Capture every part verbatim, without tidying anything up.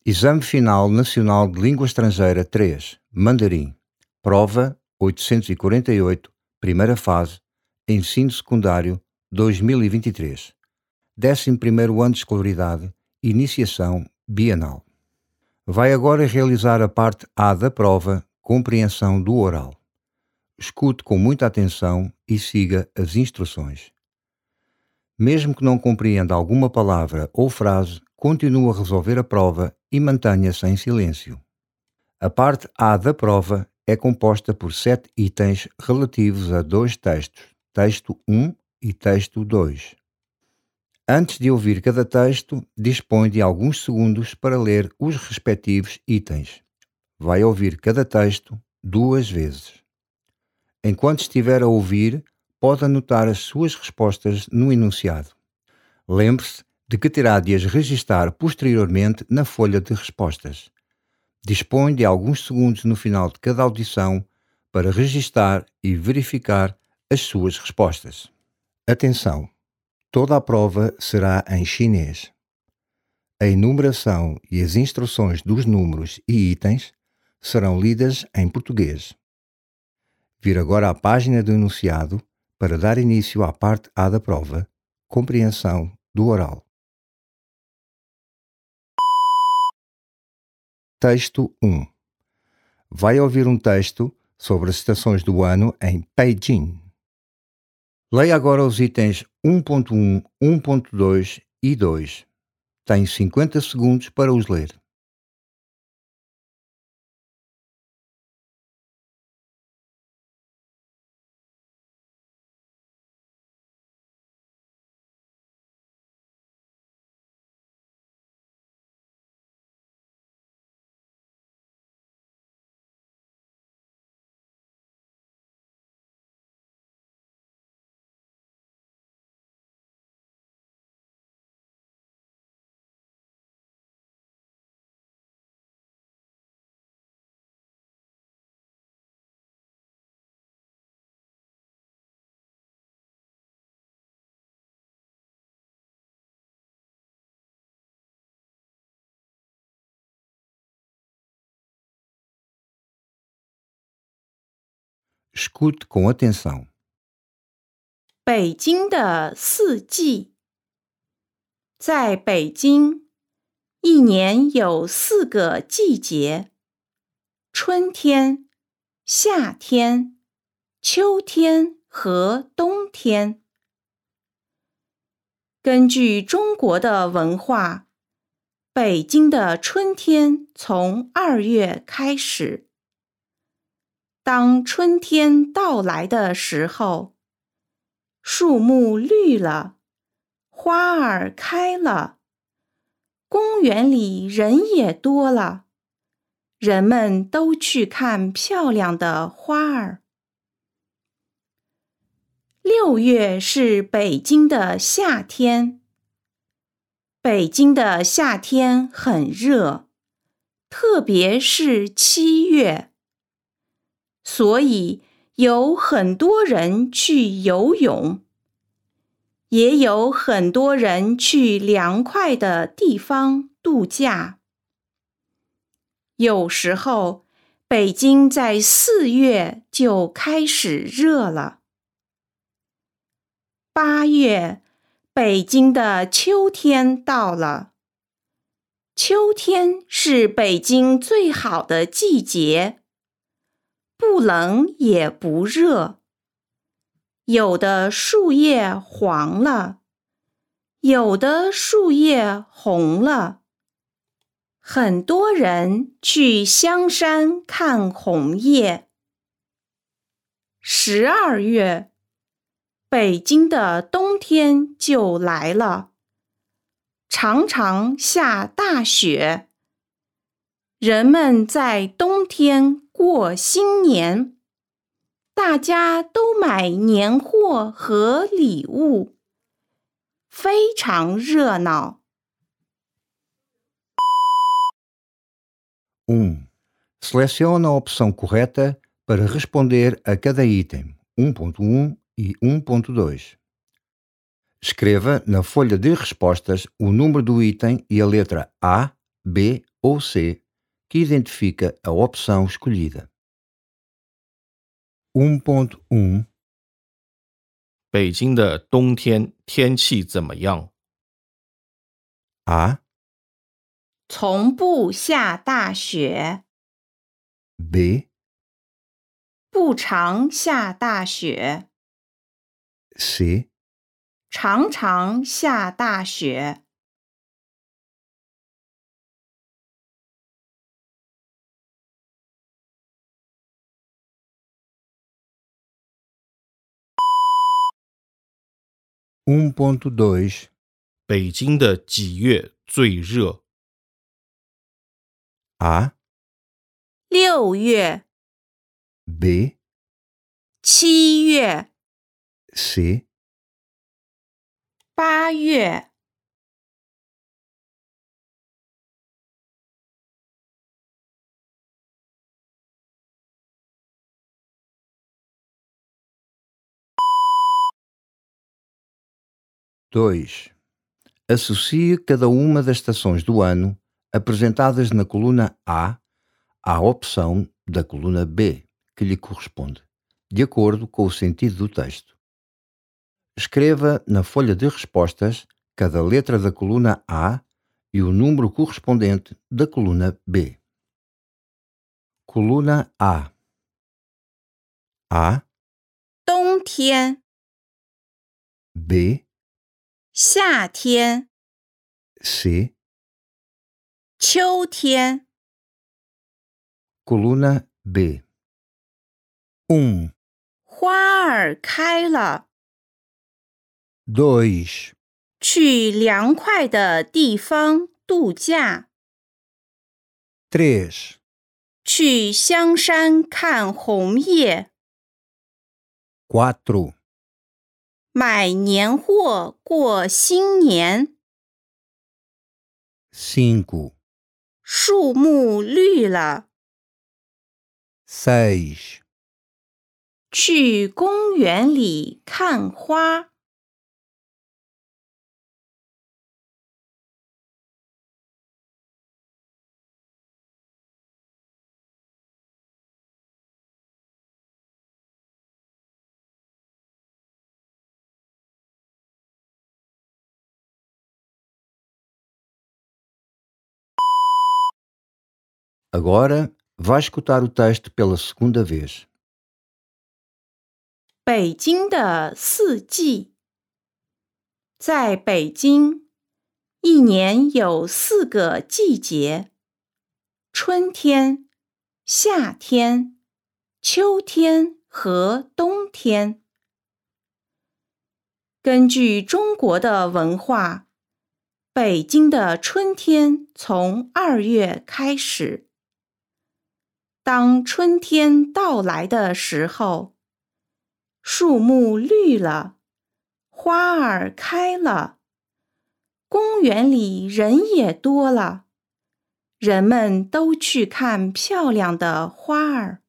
Exame Final Nacional de Língua Estrangeira três, Mandarim. Prova oitocentos e quarenta e oito, primeira fase, Ensino Secundário dois mil e vinte e três. décimo primeiro ano de escolaridade, Iniciação Bienal. Vai agora realizar a parte A da prova, Compreensão do Oral. Escute com muita atenção e siga as instruções. Mesmo que não compreenda alguma palavra ou frase, continue a resolver a prova e mantenha-se em silêncio. A parte A da prova é composta por sete itens relativos a dois textos, texto um e texto dois. Antes de ouvir cada texto, dispõe de alguns segundos para ler os respectivos itens. Vai ouvir cada texto duas vezes. Enquanto estiver a ouvir, pode anotar as suas respostas no enunciado. Lembre-se de que terá de as registar posteriormente na folha de respostas. Dispõe de alguns segundos no final de cada audição para registar e verificar as suas respostas. Atenção! Toda a prova será em chinês. A enumeração e as instruções dos números e itens serão lidas em português. Vire agora à página do enunciado para dar início à parte A da prova, Compreensão do Oral. Texto um. Vai ouvir um texto sobre as estações do ano em Peijing. Leia agora os itens um ponto um, um ponto dois e dois. Tem cinquenta segundos para os ler. Escute com atenção. 北京的四季。在北京，一年有四个季节：春天、夏天、秋天和冬天。根据中国的文化，北京的春天从二月开始。当春天到来的时候，树木绿了，花儿开了，公园里人也多了，人们都去看漂亮的花儿。六月是北京的夏天，北京的夏天很热，特别是七月。所以有很多人去游泳，也有很多人去凉快的地方度假。有时候，北京在四月就开始热了。八月，北京的秋天到了。秋天是北京最好的季节。不冷也不热，有的树叶黄了，有的树叶红了。很多人去香山看红叶。十二月，北京的冬天就来了，常常下大雪。人们在冬天过新年，大家都买年货和礼物，非常热闹。 um. Selecione a opção correta para responder a cada item um ponto um e um ponto dois. Escreva na folha de respostas o número do item e a letra A, B ou C, que identifica a opção escolhida. um ponto um 北京的冬天天气怎么样？ A, 从不下大雪， B, 不常下大雪， C, 常常下大雪。 um ponto dois 北京的几月最热？ A, 六月、 B, 七月、 C, 八月。 dois. Associe cada uma das estações do ano apresentadas na coluna A à opção da coluna B, que lhe corresponde, de acordo com o sentido do texto. Escreva na folha de respostas cada letra da coluna A e o número correspondente da coluna B. Coluna A. A, 冬天、 B, 夏天、 C. 秋天。 Coluna B. um, 花儿开了， dois, 去凉快的地方度假， três, 去香山看红叶， quatro, 买年货过新年， cinco, 树木绿了， seis, 去公园里看花。 Agora, vai escutar o texto pela segunda vez. 北京的四季。在北京，一年有四个季节：春天、夏天、秋天和冬天。根据中国的文化，北京的春天从二月开始。当春天到来的时候，树木绿了，花儿开了，公园里人也多了，人们都去看漂亮的花儿。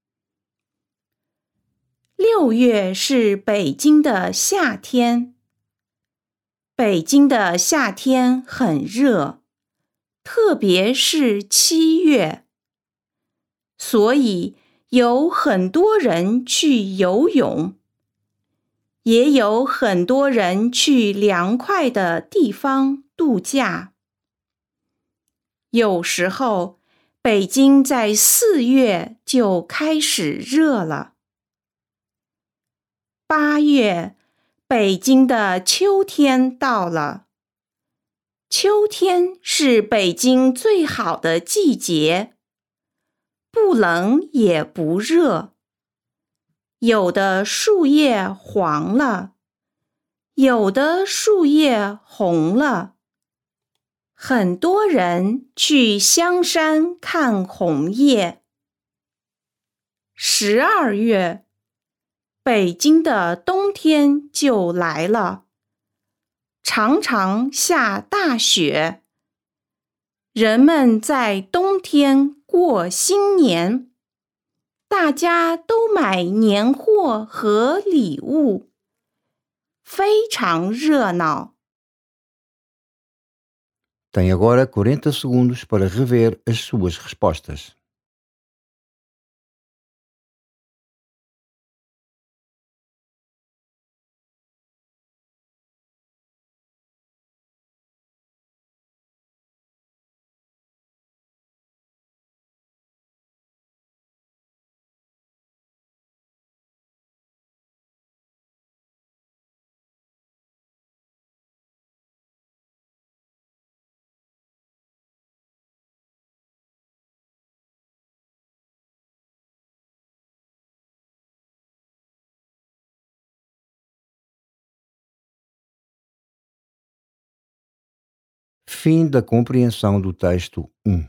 六月是北京的夏天，北京的夏天很热，特别是七月，所以有很多人去游泳，也有很多人去凉快的地方度假。有时候，北京在四月就开始热了。八月，北京的秋天到了。秋天是北京最好的季节，不冷也不热。有的树叶黄了，有的树叶红了。很多人去香山看红叶。十二月，北京的冬天就来了，常常下大雪。人们在冬天过新年，大家都买年货和礼物，非常热闹。 Tem agora quarenta segundos para rever as suas respostas. Fim da compreensão do texto um.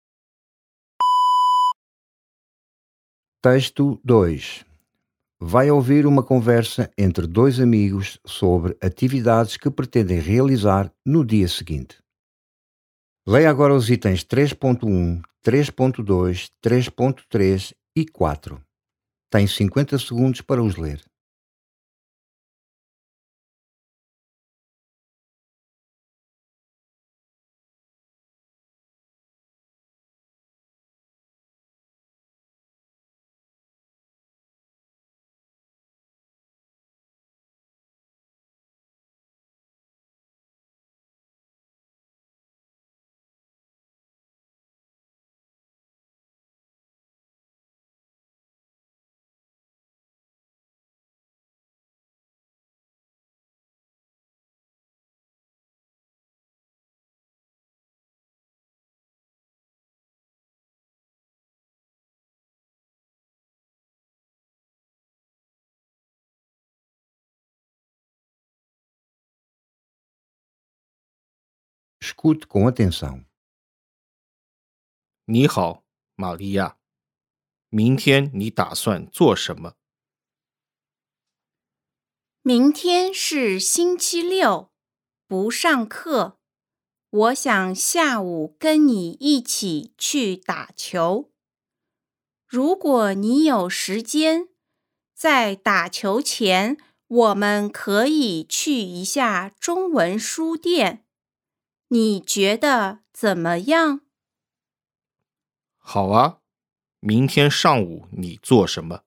Texto dois. Vai ouvir uma conversa entre dois amigos sobre atividades que pretendem realizar no dia seguinte. Leia agora os itens três ponto um, três ponto dois, três ponto três e quatro. Tem cinquenta segundos para os ler. Escute com atenção. 你好，玛利亚。明天你打算做什么？ 明天是星期六，不上课。我想下午跟你一起去打球。如果你有时间，在打球前，我们可以去一下中文书店。你觉得怎么样？ 好啊，明天上午你做什么？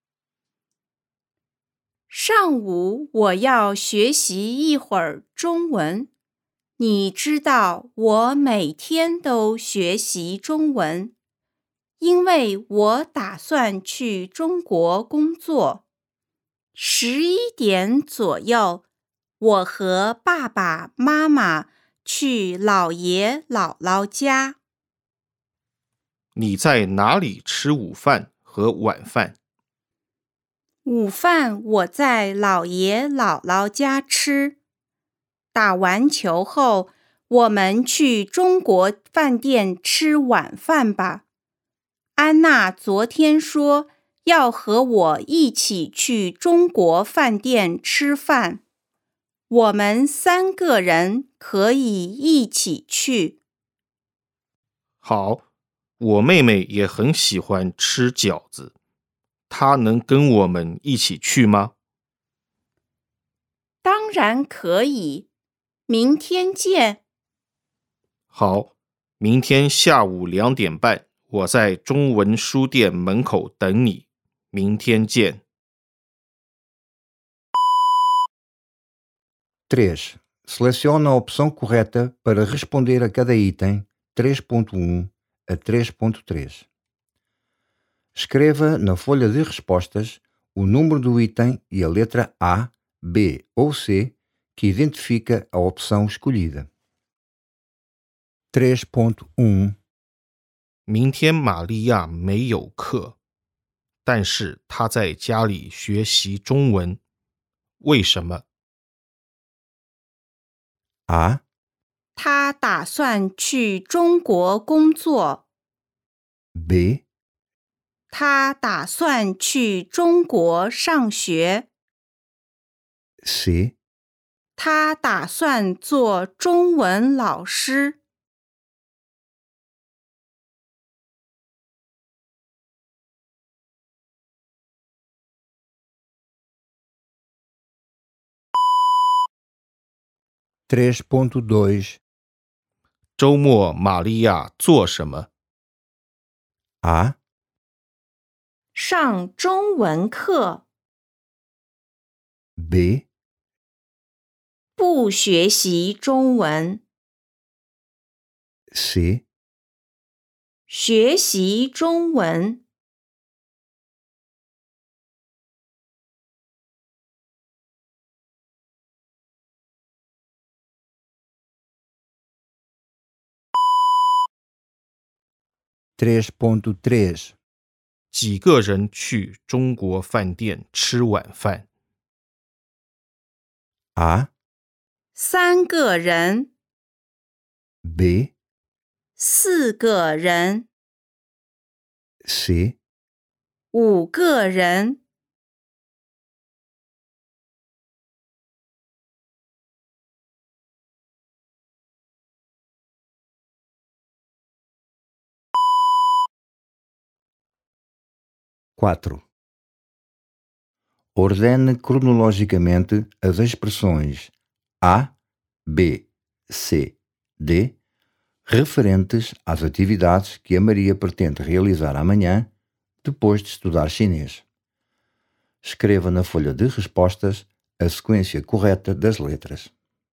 上午我要学习一会儿中文。你知道我每天都学习中文，因为我打算去中国工作。十一点左右，我和爸爸妈妈去姥爷姥姥家。 你在哪里吃午饭和晚饭？ 午饭我在姥爷姥姥家吃。打完球后，我们去中国饭店吃晚饭吧。安娜昨天说要和我一起去中国饭店吃饭，我们三个人可以一起去。 好，我妹妹也很喜欢吃饺子，她能跟我们一起去吗？ 当然可以，明天见。 好，明天下午两点半，我在中文书店门口等你。明天见。 três. Selecione a opção correta para responder a cada item três ponto um a três ponto três. Escreva na folha de respostas o número do item e a letra A, B ou C que identifica a opção escolhida. três ponto um. 明天玛利亚没有课，但是她在家里学习中文，为什么？ A, 他打算去中国工作。 B, 他打算去中国上学。 C, 他打算做中文老师。 três ponto dois. 周末玛利亚做什么？ A. 上中文课， B. 不学习中文， C. 学习中文。 três ponto três 几个人去中国饭店吃晚饭？ A. 三个人， B. 四个人， C. 五个人。 quatro. Ordene cronologicamente as expressões A, B, C, D, referentes às atividades que a Maria pretende realizar amanhã, depois de estudar chinês. Escreva na folha de respostas a sequência correta das letras.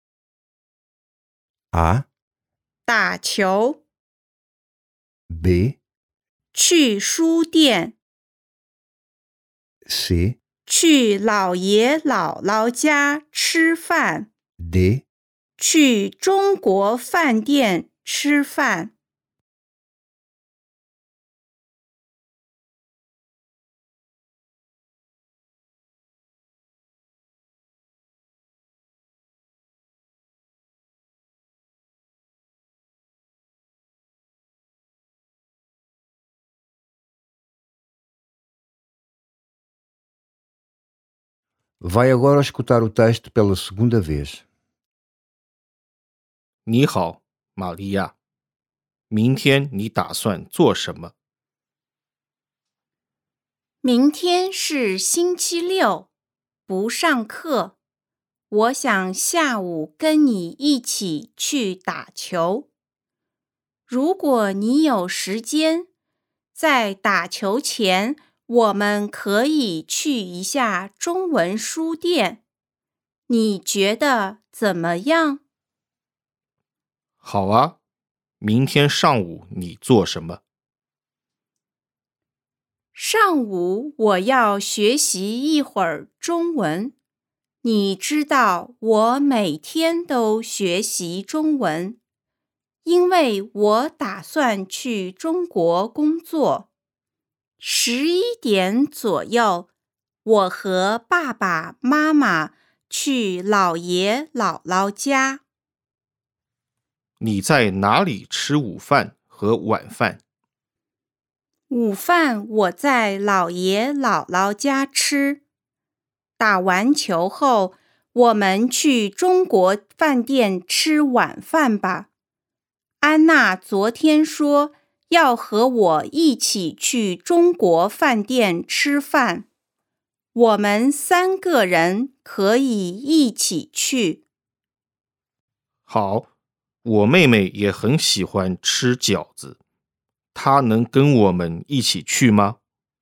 A, 打球， B, 去书店， C, 去姥爷姥姥家吃饭， D, 去中国饭店吃饭。 Vai agora escutar o texto pela segunda vez. 你好，玛利亚，明天你打算做什么？ 明天是星期六，不上课。我想下午跟你一起去打球。如果你有时间，在打球前，我们可以去一下中文书店。你觉得怎么样？ 好啊，明天上午你做什么？ 上午我要学习一会儿中文。你知道我每天都学习中文，因为我打算去中国工作。十一点左右，我和爸爸妈妈去姥爷姥姥家。 你在哪里吃午饭和晚饭？ 午饭我在姥爷姥姥家吃。打完球后，我们去中国饭店吃晚饭吧。安娜昨天说要和我一起去中国饭店吃饭，我们三个人可以一起去。 好，我妹妹也很喜欢吃饺子，她能跟我们一起去吗？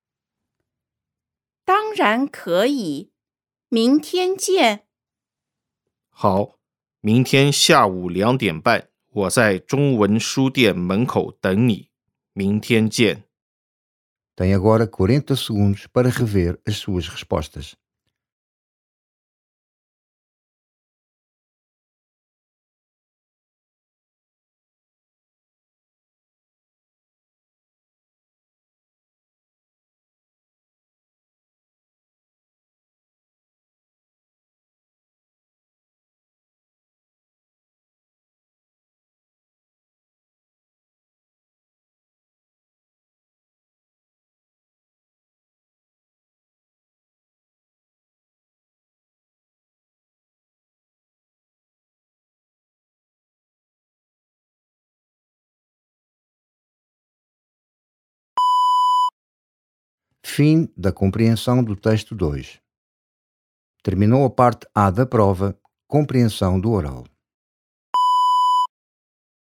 当然可以，明天见。 好，明天下午两点半，我在中文书店门口等你。明天见。 Tem agora quarenta segundos para rever as suas respostas. Fim da compreensão do texto dois. Terminou a parte A da prova, compreensão do oral.